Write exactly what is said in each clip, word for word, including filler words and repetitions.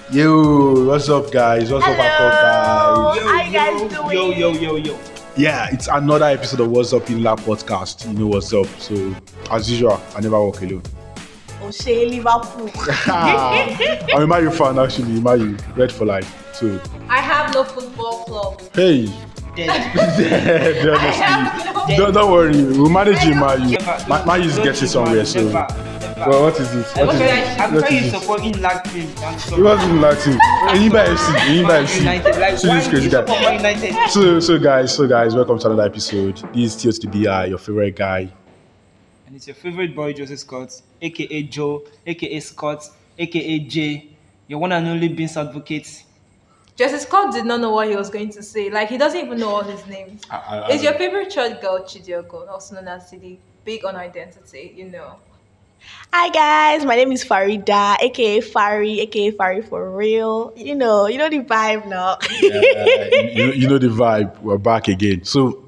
Yo, what's up, guys? What's Hello. up, Apple guys? How you guys doing? Yo, yo, yo, yo. Yeah, it's another episode of What's Up in Lab podcast. You know what's up. So, as usual, I never walk alone. O'Shea Liverpool. I'm a Man U fan, actually. Man U, red for life. So, I have no football club. hey, Dead. Dead, I honestly. have no. Don't, don't worry, we'll manage you, Man U. Never. Ma- Man U's Don't getting you, somewhere. man. So, Never, never. well, what is it? What is Okay, it? I'm What trying is to it? support in Latin. It wasn't Latin. Enyimba F C. Enyimba F C. United. Like, So why this crazy you guy. support Man United? So, so guys, so guys, welcome to another episode. This is T O to the B I, your favorite guy. And it's your favorite boy, Joseph Scott, aka Joe, aka Scott, aka Jay, your one and only Beans advocate. Justice Scott did not know what he was going to say. Like, he doesn't even know all his names. I, I, Is your favorite church girl Chidioko, also known as City, big on identity, you know? Hi guys, my name is Farida, aka Fari, aka Fari for real. You know, you know the vibe now. Yeah, you, you know the vibe. We're back again. So,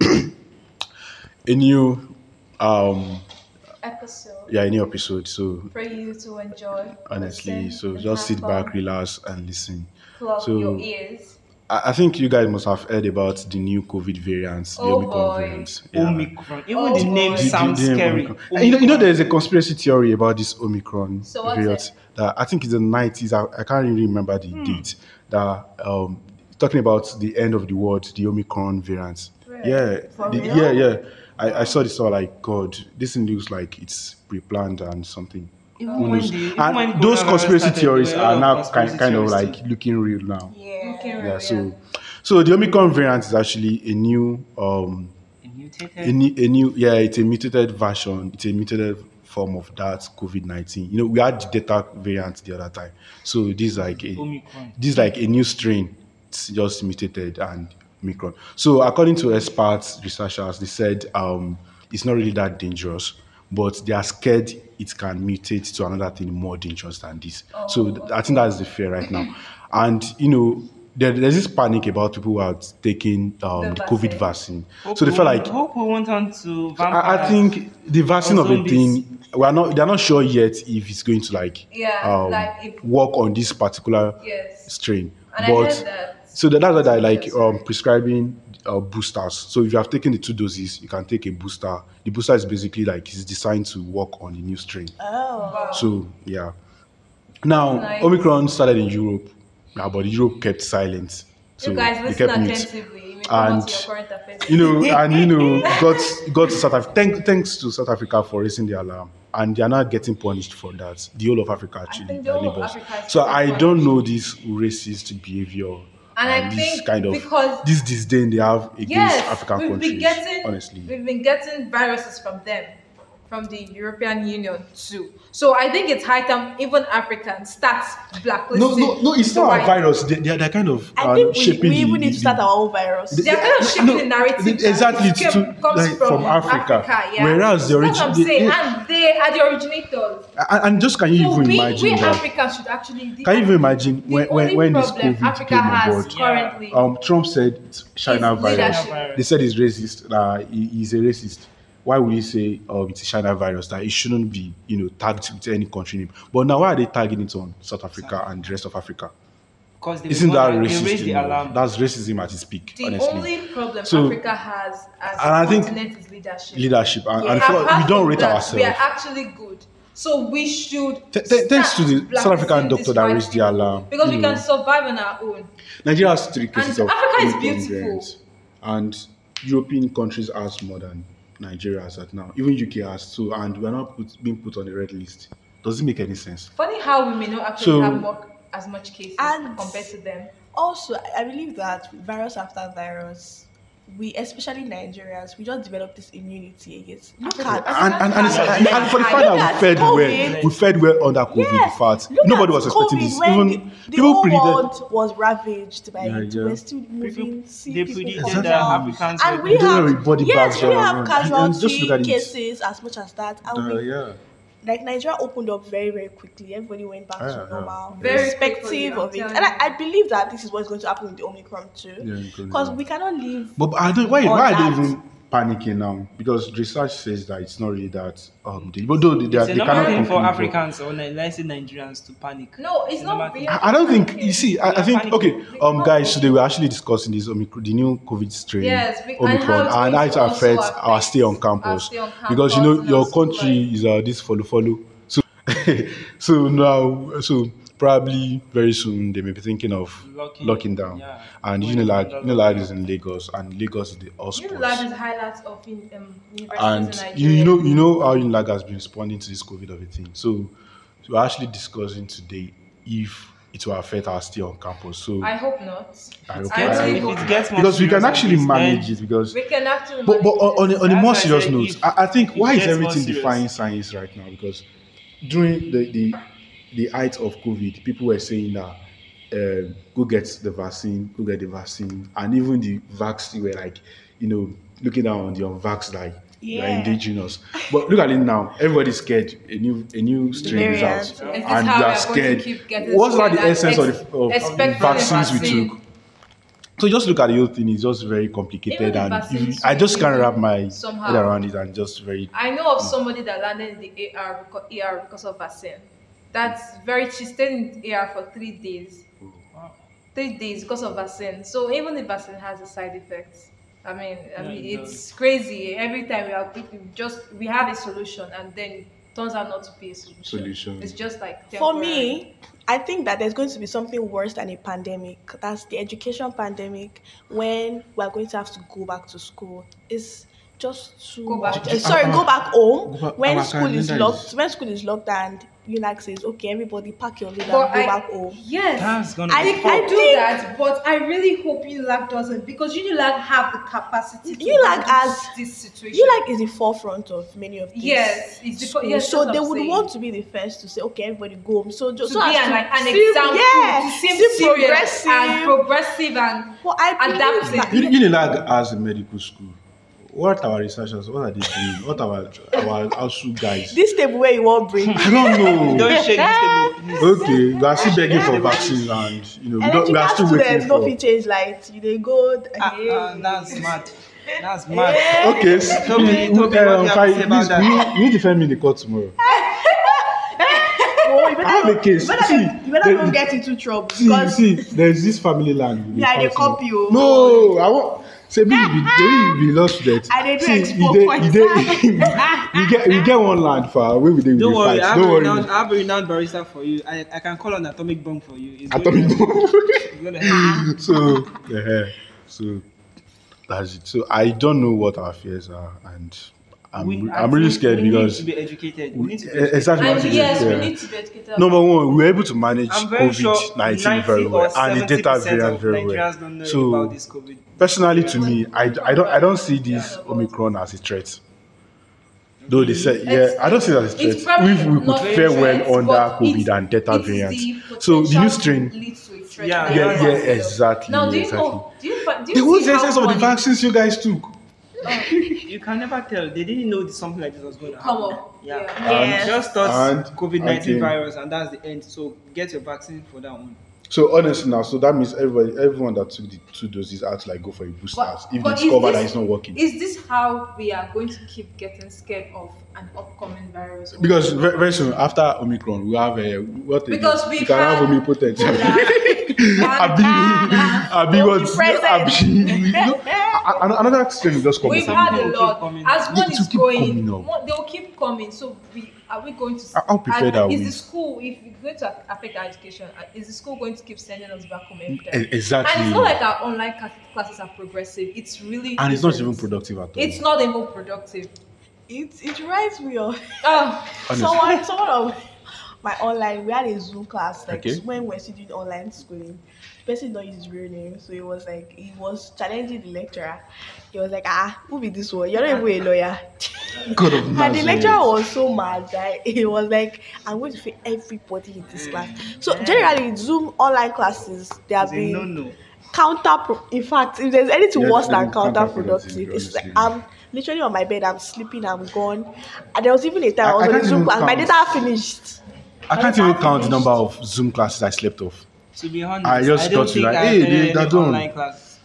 a new, um, Episode yeah, a new episode. So, for you to enjoy. honestly, listen, so and just have sit back, fun, relax, and listen. plug So- your ears. I, I think you guys must have heard about the new COVID variants, the Oh, Omicron boy. variants. Yeah. Omicron. Even Oh, the name boy. The- the- sounds the name scary. Omicron. And you know, you know, there's a conspiracy theory about this Omicron So what's variant. it? That I think it's the nineties. I, I can't really remember the Hmm. date. That um, talking about the end of the world, the Omicron variant. Really? Yeah, For the- real? yeah, yeah. I, I saw this. I was like, God, this thing looks like it's pre-planned and something. Even Who when knows? the- even when And those coronavirus conspiracy started, theories there were a lot are of now conspiracy kind, kind of theories like too. looking real now. Yeah. Okay, Yeah, yeah. so so the Omicron variant is actually a new um A mutated. a new, a new yeah, it's a mutated version, it's a mutated form of that COVID nineteen. You know, we had the Delta variant the other time. So this is like a Omicron. this is like a new strain. It's just mutated and Omicron. So according to experts, researchers, they said um it's not really that dangerous, but they are scared it can mutate to another thing more dangerous than this. So th- I think that's the fear right now. And you know, there, there's this panic about people who are taking um, The the COVID vaccine. vaccine. Hope So they we feel won't- like hope we won't turn to I, vampires. I think the vaccine Or of a zombies. thing, we are not they're not sure yet if it's going to like Yeah, um, like if- work on this particular Yes. strain. And I but heard that. so that- that's why they're like Yes. um, prescribing uh, boosters. So if you have taken the two doses, you can take a booster. The booster is basically like it's designed to work on the new strain. Oh. Wow. So yeah. Now Nice. Omicron started in Europe, yeah, but Europe kept silent. So you guys they listen kept mute. attentively. You may come And, on to your current affairs. You know, and you know, got got to South Africa. Thank, thanks to South Africa for raising the alarm, and they are not getting punished for that. The whole of Africa actually, think the their whole of neighbors. Africa is So getting I punished. don't know this racist behavior And I this think kind of because- this disdain they have against Yes, African we've countries. been getting honestly, we've been getting viruses from them, from the European Union too. So I think it's high time even Africans start blacklisting. no, no, no, it's the not a white- virus. They, they are they're kind of I um, think we, shaping we the- even need the- to start our own virus. the- They are kind of shaping no, the narrative. the- that exactly, it it's came- to- comes like, from Africa. yeah. Whereas the That's what I'm origin- saying, they- and they are the originators. and, and just can you So even we, imagine we that? Africans should actually. The, Can you even imagine the when when, only when this problem COVID Africa came on has board? currently. Um, Trump said it's China It's virus. leadership. They said it's racist. Uh, he, he's a racist. Why would he say um, it's a China virus? That it shouldn't be, you know, tagged with any country name. But now why are they tagging it on South Africa and the rest of Africa? Because they Isn't were that gonna- they racist? raised You the know? alarm. That's racism at its peak, The honestly. only problem So- Africa has as and I a think continent is leadership. Leadership and, and Yeah, for, apart we don't from rate that, ourselves. We are actually good. So we should. Th- th- thanks to start the South blacklisting African doctor these that white raised the people alarm, Because you we know. can survive on our own. Nigeria has three cases And of Africa is Omicron beautiful. variants, and European countries has more than Nigeria has at now. Even U K has two, and we are not put, being put on the red list. Does it make any sense? Funny how we may not actually So- have more, as much cases And- compared to them. Also, I- I believe that virus after virus, we, especially Nigerians, we just develop this immunity against. Look at And and, and, it's, Yeah. and, and for the fact that we fed COVID. well, we fed well under COVID. Yes, In fact, look nobody at was expecting COVID this. when Even the, the people whole predicted. world was ravaged by Yeah, it. yeah. We're still People, moving, see they people predicted come that down. Africans And were we They have, were with body yes, bags we all have around. And- and just casualty look at it. cases as much as that. And Uh, we, yeah. like Nigeria opened up very, very quickly. Everybody went back Yeah, to yeah. normal, Very irrespective quickly, I'm of it. telling And I, you. I believe that this is what's going to happen with the Omicron too, Yeah, you can- because we cannot live. But I don't. Why? on Why are that. they even panicking now because research says that it's not really that. Um, they, but though they, they, It's they a normal cannot thing for conclude, but- Africans or Ni- let's say Nigerians to panic. No, it's a not normal real. thing. I I don't think you see. I, I Yeah, think panicking. okay, um, guys. Today we're actually discussing this Omicron, the new COVID strain, Yes, we- and Omicron, how and it's how it going to affects also our stay on affect our campus. stay on Because you know campus, your our school country life. is uh, this follow follow. So, so now, so probably very soon they may be thinking of Locking- locking down. yeah. And Going Unilag, under Unilag lockdown. is in Lagos, and Lagos is the You hospital. know, that is highlights of in, um, universities And in Nigeria. you, you know, you know how Unilag has been responding to this COVID of a thing. So, so we're actually discussing today if it will affect our stay on campus. So I hope not. I hope- I I really hope- If hope it gets more because we can serious actually than this, manage then it because we can actually. but, but on, on, a, on a That's more why I serious said note if- I, I think if why it is gets more everything serious. defying science right now because during the the, the height of COVID people were saying that um, go get the vaccine go get the vaccine and even the vaccine were like you know looking down on the unvaxxed like you're Yeah. endangering us but look at it now everybody's scared a new a new strain is Variant. out Is Is and this you how are we are going to scared keep getting what's not the scared essence and of the, of, of the expecting a vaccines we vaccine? took so just look at the whole thing it's just very complicated Even the and vaccines if- I just can't will wrap my somehow. head around it and just very I know of somebody that landed in the A R because, A R because of vaccine. That's very. She stayed in A R for three days. Three days because of vaccine. So even the vaccine has a side effect. I mean, I Yeah, mean, it it's crazy. Every time we are we just we have a solution and then it turns out not to be a solution. Solution. It's just like For temporary. me, I think that there's going to be something worse than a pandemic. That's the education pandemic when we're going to have to go back to school. It's just too Go back. much. Uh, sorry, go back home Go back- when our school is calendar locked. is- When school is locked and UNAC says, "Okay, everybody pack your load and But go I, back home." yes, That's gonna I- be I fun. do think- that, but I really hope UNILAG doesn't because UNILAG have the capacity to UNILAG handle has- this situation. UNAC is the forefront of many of these. Yes, it's the- schools. yes, so that's what they I'm would saying. want to be the first to say, "Okay, everybody go home." So just to so be as an, to like, an seem- example, yeah, to seem seem serious progressive. and progressive and Well, I believe adaptive. that- Uni- Unilag has a medical school. What our researchers? What are they doing? What our our ASU guys? this table where you won't bring. I don't know. Don't shake this table, please. Okay, we are still begging for vaccines, and you know we, don't, we are still Electrical waiting students no for. fit change light. You dey go. Ah, hey. ah, that's mad. That's mad. Okay, s- Toby, we- Toby, what do you um, have Kai, to say about please, that? we need- we need to defend me in the court tomorrow. Oh, you better, I have a case. You better, See, you better the- don't get into trouble See, because see, there's this family land. we Yeah, they fighting. copy you. No, I want. Say, me, we, they we lost that. I dey do See, expo we dey- point. we dey- we get we get one land for where we dey we Don't dey worry, fight. I have, Don't a worry. renowned, I have a renowned barista for you. I, I can call on atomic bomb for you. It's Atomic going- bomb. it's gonna happen. so yeah, so that's it. So I don't know what our fears are, and I'm We- I I'm really think scared we because need to be educated. We need to be Eh, educated. exactly what And you yes, said, we yeah. need to be educated. Number one, we were able to manage I'm very sure COVID nineteen ninety very or well, and the data seventy percent variant of very well. Nigerians don't know So about this COVID. personally, to me, I, I don't I don't see this Omicron as a threat. Though they said, yeah, It's- I don't see that as a it's threat. probably If we could not fare a well threat, under but COVID it's- and Delta it's variant. the So the new potential strain, leads to a threat Yeah, to yeah, the yeah, vaccine. exactly, Now, do you exactly. know? Do you, fi- do you The whole see how essence of the funny- vaccines you guys took. You can never tell. They didn't know that something like this was going to happen. Come on. Yeah. Yeah. Yes. Just thought And- COVID nineteen okay. virus, and that's the end. So get your vaccine for that one. So honestly now, so that means everybody, everyone that took the two doses had to like go for a booster But- if but they is discover this- that it's not working. Is this how we are going to keep getting scared of an upcoming virus? Because very, very soon after Omicron, we have a what? Because we we've can have had- omnipotent. Yeah. Abi, Abi, what? Omnipresent. Abi, you know, a- a- another strain will just come. We've up. had They'll a keep lot. coming. As They one will is keep going, coming up. one- they'll keep coming. So we are we going to? How prepared are is we? the school if it's going to affect our education? uh, Is the school going to keep sending us back home every E- time? Exactly. And it's not like our online class- classes are progressive. It's really And it's not different. even productive at all. It's not even productive. It it reminds me of Oh, Honestly. someone someone of my online. We had a Zoom class like Okay. when we we're still doing online schooling. The person don't use his real name, so it was like he was challenging the lecturer. He was like, "Ah, who be this one? You're not even a lawyer." God of And the Nazareth. lecturer was so mad that he was like, "I'm going to fail everybody in this class." So generally, Zoom online classes they have It's a been no-no. counter. In fact, if there's anything Yeah, worse than it's counterproductive, counterproductive, it's like honestly. I'm literally on my bed, I'm sleeping, I'm gone. And there was even a time I, I- was I on can't the Zoom even class, my count. data finished. I can't even count the number of Zoom classes I slept off. To be honest, I just don't thought think like, I hey, attended they- they're any done. online class. I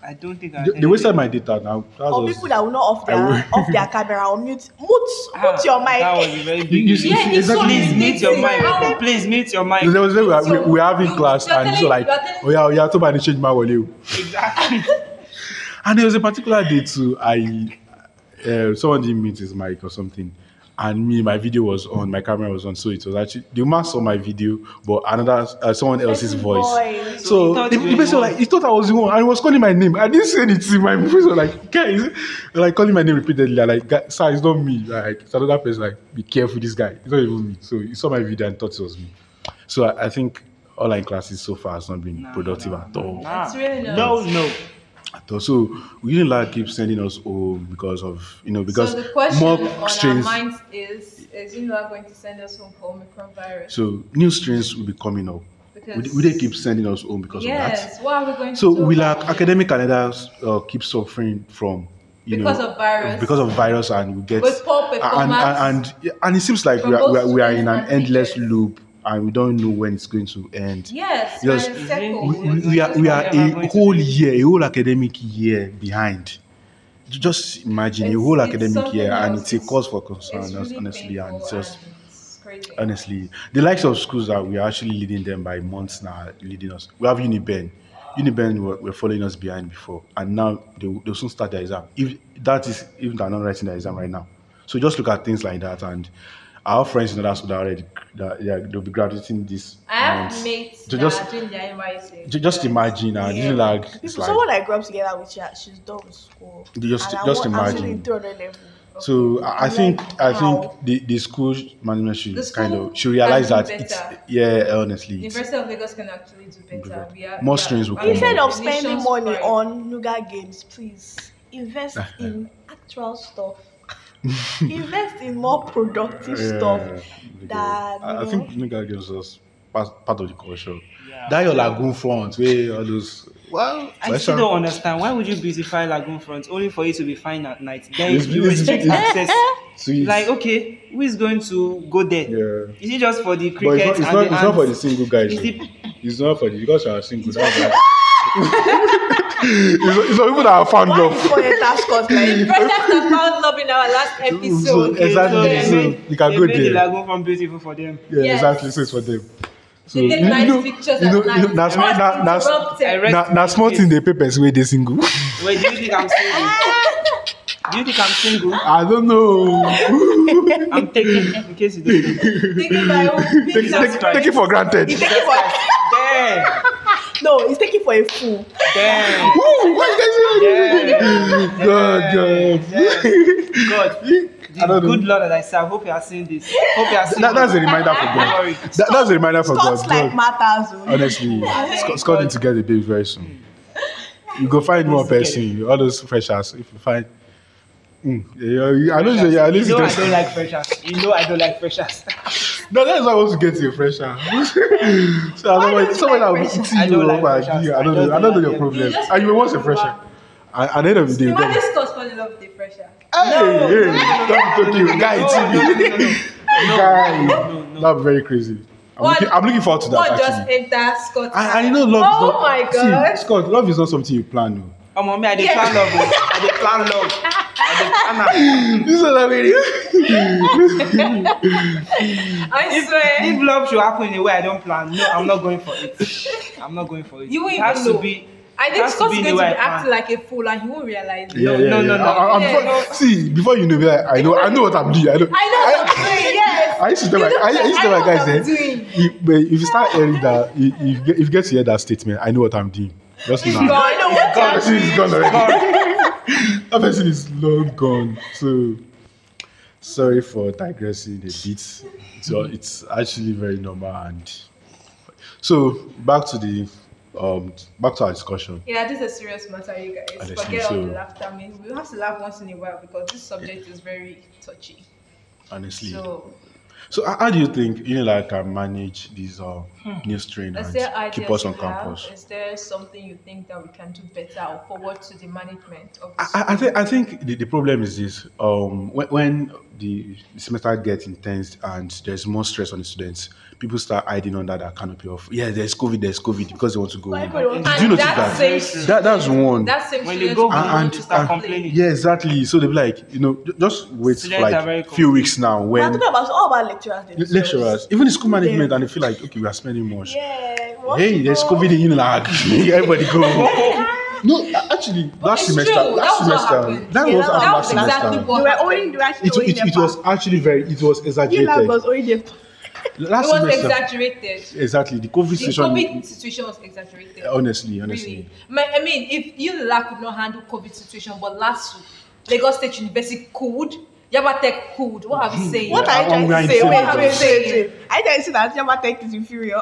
I don't think I They, heard they wasted it. my data now. That Or was, people that will not off I their will- off their camera or mute mute Ah, mute your mic. That was a very You- big you issue. see- Yeah, it's exactly. Please mute your mic. How- Please mute your mic. There was a day we were, we, So, we were having you- class you're and so telling- like, you're telling- oh yeah, oh yeah, told me to change my wallet. Exactly. And there was a particular day too. I uh, someone didn't mute his mic or something, and me, my video was on, my camera was on, so it was actually the man saw my video, but another uh, someone else's Person's voice. voice. So he thought the, you the were person the was like, he thought I was the one, and he was calling my name. I didn't say anything. My voice was like, guys, like calling my name repeatedly. I'm like, "Guy- sir, it's not me. Like, it's another person. Like, be careful, this guy. It's not even me. So he saw my video and thought it was me. So I, I think online classes so far has not been No, productive no, at no, all. nah. It's really not. No, no. At all. So we didn't like keep sending us home because of you know because so the question more on our strains. minds is: Is Unilag going to send us home for Omicron virus? So new strains will be coming up. Because We, we they keep sending us home because of that. yes, what are we going to So do? will about our it? academic calendars uh, keep suffering from you Because know of virus? because of virus and we get With poor and, performance and, and and it seems like from we are, we are, both we are in an students and endless teachers. loop and we don't know when it's going to end. Yes, Yes. we're in a circle. we, we, we are we are a whole year, a whole academic year behind. Just imagine a It's- whole it's academic something year, and else. it's a It's- cause for concern, It's really honestly, painful and it's just and it's crazy. honestly the likes of schools that we are actually leading them by months now, are leading us. We have Uniben. Uniben were, were following us behind before, and now they will they'll soon start their exam. If that is even they're not writing their exam right now, so just look at things like that. And our friends in other schools that are already that yeah, they'll be graduating this I have month. mates So that just- are doing their N Y C. Ju- Just imagine, and you know, like People, it's like someone I grew up together with, yeah, she's done with school. You just- And I just want- I'm still imagine. in three hundred level. so. I I I'm think like, I how? think the, the school management should The kind school of should realize can that do it's better. yeah honestly it's, University of Lagos can actually do better. better. We are, More we are- strings will we come are up. Instead the of spending nation's money pride. on nougat games, please invest in actual stuff. Invest in more productive stuff because than I, I you think know. nigga gives us part, part of the culture. Yeah. That your lagoon front where all those well I well, still sure. don't understand. Why would you beautify Lagoon Front only for it to be fine at night? Then It's- you it's- restrict it's- access. Sweet. Like, okay, who is going to go there? Yeah. Is it just for the But cricket it's not, it's and not, the it's not for the ants? single guys. Is though. it- It's not for the because you are single. That's why. it's, it's not people that are fan Why love. is for a task force like President have found love in our last So, episode. exactly. they So made- you can they go made the there. Lagoon Front beautiful for them. Yeah, Yes. exactly. So it's for them. So They take you, nice you know, pictures you know, at you know, night. na small, na, na, Interrupted. I read- na, na small thing they papers where they single. Wait, do you think I'm single? Do you think I'm single? I don't know. I'm taking in case you don't know. Taking my own take, pictures. take, take it for granted. he's taking for Damn! no, he's taking for a fool. Damn! Woo, what you guys Yeah. saying? God, God. God, I the don't know. good Lord that I serve. Hope you are seeing this. Hope you are seeing That, that's a this. reminder for Don't God. worry. That, that's a reminder for God. Scott's like God. matters. oh. Honestly, Scott, Scott need to get a baby very soon. You go find more person. All those freshers. If you find, mm, yeah, yeah, I know. Yeah, at You least know I there's- don't like freshers. You know I don't like freshers. No, that's why I want to get you a fresher. So I don't Why want don't someone you that like will freshers? see I you don't like over freshers. here. I I don't just know. I don't know don't your like problem. them. You just And you will want a don't fresher. want- And at the end of the day, you Imagine go, Scott fall in love with the fresher. hey, hey, don't be talking, guy, No, it's no, no, no, no. guy. no, no. That'd be very crazy. I'm, What- looking, I'm looking forward to that What just actually. enter Scott's And, and eye? you know, love. is Oh not, my god. See, Scott, love is not something you plan. No. Oh, mommy, I dey Yeah. plan love. oh. I dey plan love. I dey plan am. This is what I mean. I swear. If love should happen in a way I don't plan, no, I'm not going for it. I'm not going for it. You won't it has even to know. be. I it think has Scott's be in going a to way be I plan. acting like a fool and he won't realize it. Yeah, No, yeah, no, yeah. no, no. I, I, Yeah, before, See, before you know, be like, I know, I know what I'm doing. I know. I know what I'm doing, yes. I used to tell my, You know I, I used to tell I my know guys what I'm then, doing. if, but if you start hearing that, if, if, you get, if you get to hear that statement, I know what I'm doing. Just He's now. gone. I know what That I'm person is doing. gone already. That person is long gone. So sorry for digressing a bit. So it's actually very normal. And so back to the um back to our discussion. Yeah, this is a serious matter, you guys. Honestly, Forget all so- the laughter. I mean, we have to laugh once in a while because this subject is very touchy. Honestly. So, So, how, how do you think Unilag can manage this uh new strain Is and there keep ideas us on you have? campus. Is there something you think that we can do better or forward to the management of the I, school? I I think I think the, the problem is this. Um, when, when the semester gets intense and there's more stress on the students, people start hiding under that canopy of yeah, there's COVID, there's COVID because they want to go Why home. everybody wants Did you And notice that that? same That that's student- one. That same When they student go will home, go and, to to start and- complaining. yeah, exactly. So they'll be like, you know, ju- just wait for Students are very like few weeks now We're when talking about all about lecturers. le- themselves. lecturers, even the school management, Yeah. and they feel like okay, we are spending much. Yeah. what Hey, there's people- COVID in Unilag. Everybody go. No, actually, last it's semester, true. last That was what semester, happened. that Yeah, was that our was last exactly semester. what- They were owing. They were actually It, owing it, them it was back. actually very, it was Unilag exaggerated. was owing them. Last It was semester, exaggerated. exactly. The COVID The situation, COVID situation was exaggerated. honestly, honestly. Really. My- I mean, if Unilag could not handle COVID situation, but last Lagos State University could, Yabatech could. What are we saying? What are you Uh, trying we are to in say? the Wait, same wait, class. wait, wait, wait. Are you trying to say that Yamatech is inferior?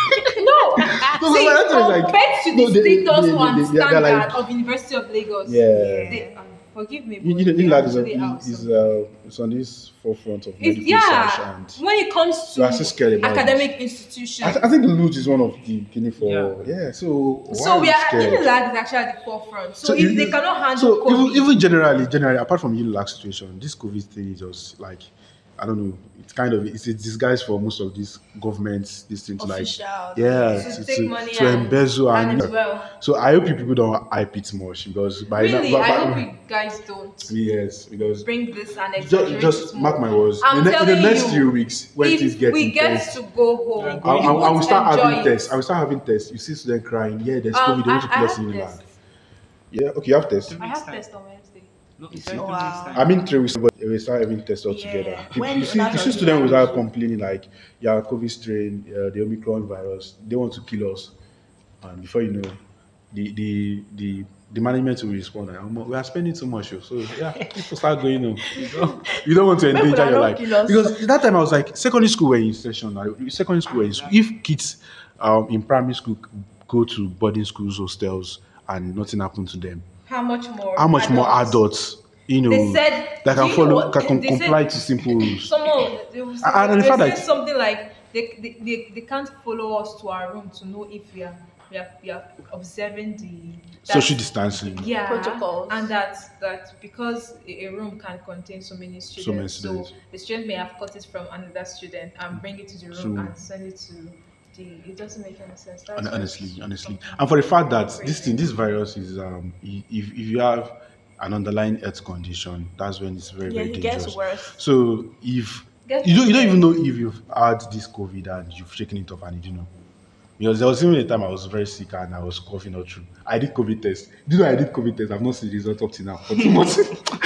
No. No, See, but that's what it's compared like- to the no, they- status they- and they- they- they're standard like- of University of Lagos. Yeah. They, um, forgive me, You, but you know, they Unilag is, actually a, are is, some- uh, is on this forefront of It's, medical research yeah, and when it comes We are still scared to about academic institutions. I, th- I think the loot is one of the guinea for Yeah. yeah. So why so we we are scared? Unilag is actually at the forefront. So, So if you- they you- cannot handle So COVID, even, even generally, generally, apart from Unilag situation, this COVID thing is just like I don't know. It's kind of it's a disguise for most of these governments. This thing to like Official. yeah to, to, take to, money to and, embezzle and, and as well. so I hope you people don't hype it much because by Really, now, I by- hope you guys don't yes because bring this and just, exaggerate just it mark more. my words. I'm in, the, in the telling next you, few weeks when things If get we get intense, to go home, Yeah, I, I, you I won't will start enjoy having it. tests. I will start having tests. You see students crying. Yeah, there's Um, COVID. They want to I, I kill us have in tests. Unilag. Yeah, okay, you have tests. I have tests on Wednesday. No, it's See? not Wow. next time. I mean, three weeks, but we start having tests all Yeah. together. You, When you see, that's you see on students the without line. complaining like, yeah, COVID strain, uh, the Omicron virus, they want to kill us. And before you know, the the the, the management will respond, like, "Omo, we are spending too much. oh." So yeah, people start going on. You don't, you don't want to People endanger are your not life. kill us. Because that time I was like, secondary school were in session. Like, secondary school were in school. If kids um, in primary school go to boarding schools, hostels, and nothing happened to them, How much more? how much more adults, you know, They said that do can you know follow, what- can they comply said- to simple rules? Someone they will say, And- and the they fact say that- something like they, they, they, they can't follow us to our room to know if we are we are, we are observing the that- Social distancing. yeah Protocols. and that that because a, a room can contain so many students, so, students. the student may have cut it from another student and bring it to the room So- and send it to the. It doesn't make any sense. That's Hon- why honestly, it's honestly, something and for the fact that crazy. this thing, this virus is, um, i- if if you have an underlying health condition, that's when it's very Yeah, very it dangerous. gets worse. So if Gets you don't, you don't worse. even know if you've had this COVID and you've shaken it off and you didn't know. Because there was even a time I was very sick and I was coughing all through. I did COVID test. Do you know I did COVID test? I've not seen the result up to now for two months.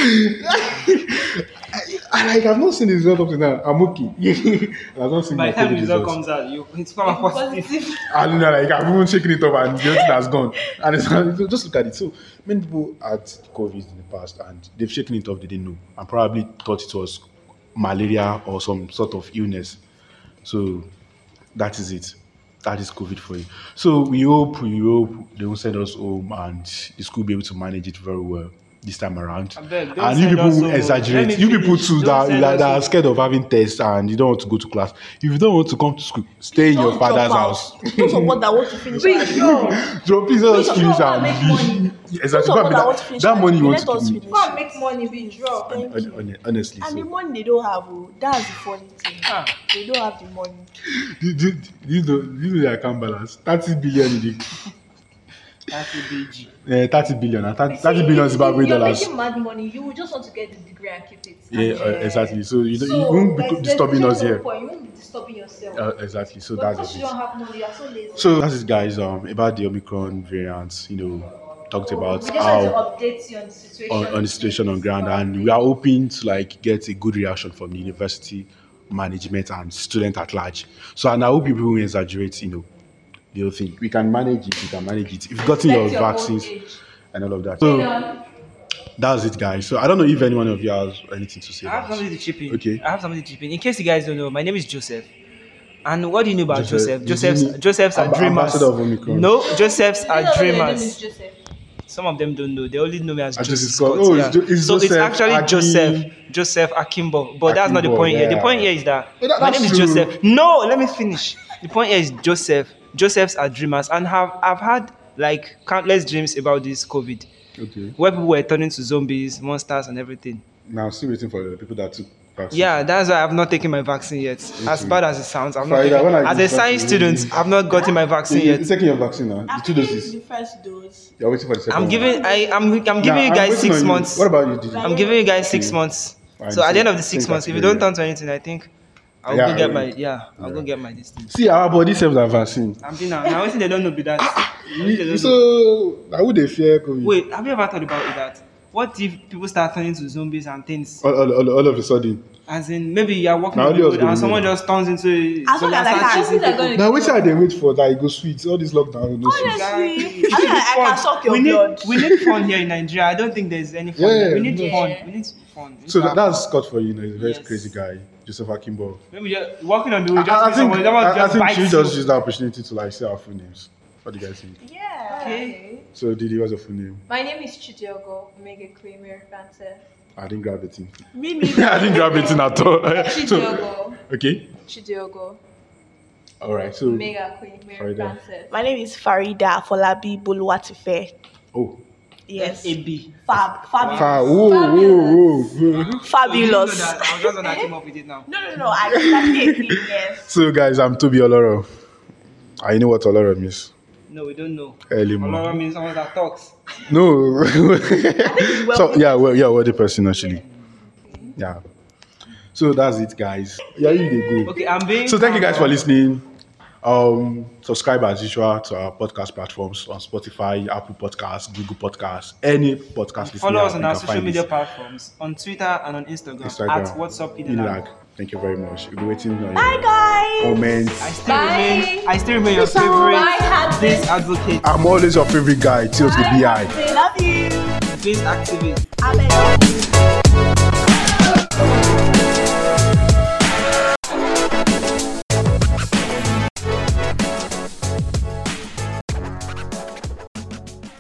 I, I, like, I've not seen the result up to now. I'm okay. I've not seen By my the time COVID the result results. comes out, you it's come out positive. positive. I don't know, like I've even shaken it off and the other thing has gone. And it's, just look at it. So many people had COVID in the past and they've shaken it off, they didn't know, and probably thought it was malaria or some sort of illness. So that is it. That is COVID for you. So we hope, we hope they will send us home and the school will be able to manage it very well this time around. I beg, don't And you send people us will home. Let exaggerate. me You people finish. too Don't that, send that, us that are home. scared of having tests and you don't want to go to class. If you don't want to come to school, stay in your Don't father's drop out. house. Those of us that want to finish. Wait, our- no. So please let us Please, finish no, and make be- money. Yeah, Those exactly. of But us that want to finish. that our money you degree, want to let us give me. finish. Go and make money, we drop. Thank Hon- you. hon- Honestly, And the so money they don't have, oh, that's the funny thing. Ah. They don't have the money. do, do, do you know, do you know their account balance? thirty billion in the That's a B G. uh, thirty billion, uh, thirty, See, thirty billion if- Zimbabwe if you're dollars. making mad money, you will just want to get the degree and keep it. Yeah, And, uh, exactly. So you, don't- you so won't be there's- disturbing there's us no here. point. You won't be disturbing yourself. Uh, exactly. So but that's because it. you don't have money, you're so lazy. So that's it, guys. Um, about the Omicron variant. You know, talked about we just want to how update you on the situation. on, on the situation on ground, and we are hoping to like get a good reaction from the university management and student at large. So and I hope people will exaggerate. You know, the whole thing. We can manage it. We can manage it. If you've gotten your Respect your old vaccines age. and all of that. You So know, that's it, guys. So I don't know if any one of you has anything to say. I have about something it. to chip in. Okay. I have something to chip in. In case you guys don't know, my name is Joseph. And what do you know about Joseph, Joseph? Joseph's Disney Joseph's are amb- dreamers. ambassador of Omicron. No, Joseph's you know are that your name dreamers. is Joseph. some of them don't know. They only know me as As Joseph Joseph Scott. Scott. Oh, yeah. it's Jo- it's so it's Joseph actually Akin- Joseph Joseph Akimbo. But that's not the Akimbo, point here. The yeah. point here is that, Oh, that- my that's name is true. Joseph. No, let me finish. The point here is Joseph. Josephs are dreamers, and have I've had like countless dreams about this COVID, Okay. where people were turning to zombies, monsters, and everything. Now I'm still waiting for the people that took vaccine. Yeah, that's why I've not taken my vaccine yet. As too. bad as it sounds, I've not. Farida, Taken, when are you as a vaccinated? science student, I've not gotten my vaccine You- You're yet. taking your vaccine now. The I'm two taking doses. the first dose. You're waiting for the second I'm one. giving I I'm I'm giving Nah, you I'm guys waiting six on you. months. What about you, Didi? I'm giving you guys six months. Fine, So at the end of the same- six same months, if you category. don't turn to anything, I think I'll Yeah, go get I- my yeah, I'll go yeah. get my this thing. See, our body serves as vaccine. I'm doing now. Now, one they don't know be that. One thing they don't know. So, how would they fear COVID? Wait, have you ever thought about that? What if people start turning to zombies and things? All, all, all, all of a sudden. As in, maybe you're walking Now on the only us road go and someone know. just turns into a As long zombie as and I starts can- chasing They're people. going Now, which are they wait for that it go sweet? All this lockdown, no sweet. Honestly, It's I, mean, I fun. can suck your we need, blood. We need fun here in Nigeria. I don't think there's any fun. Yeah, here. We need yeah. fun. We need fun. We need So to that, have that's fun. Scott for you, you know, he's a very Yes. crazy guy, Joseph Akimbo. Maybe just walking on the road, I, just I see think, someone, someone I, I just think bites we you. just use that opportunity to like say our full names. What do you guys think? Yeah. Okay. So, Didi, what's your full name? My name is Chidiogo Omega Claimer Fante. I didn't grab it in. Me neither. I didn't grab it in at all. so, Chidiogo. okay. Chidiogo All right. So, Omega Claimer Farida. Fante. My name is Farida Folabi Boluwatife. oh. Yes. A B. Fab. Fabulous. Fa- whoa, whoa, whoa. Fabulous. I was just gonna came up with it now. No, no, no. I exactly agree. Yes. So, guys, I'm Toby Oloro. I know what Oloro means. No, we don't know. Early Olora morning. means someone that talks. No. well- so, yeah, well, yeah, what the person actually. Yeah. So that's it, guys. Yeah, you they go. Okay, I'm being. So thank you guys for listening. Um, subscribe as usual to our podcast platforms on Spotify, Apple Podcasts, Google Podcasts, any podcast. Follow listener us on you our can social find media this. platforms on Twitter and on Instagram, Instagram. at What's Up Idilag. Idilag. Thank you very much. We'll be waiting on Bye, your guys. comments. I still Bye. remain. I still remain your Peace out. favorite Bye, Hadley. base advocate, I'm always your favorite guy, Till the B I. Love you. base activist. Amen.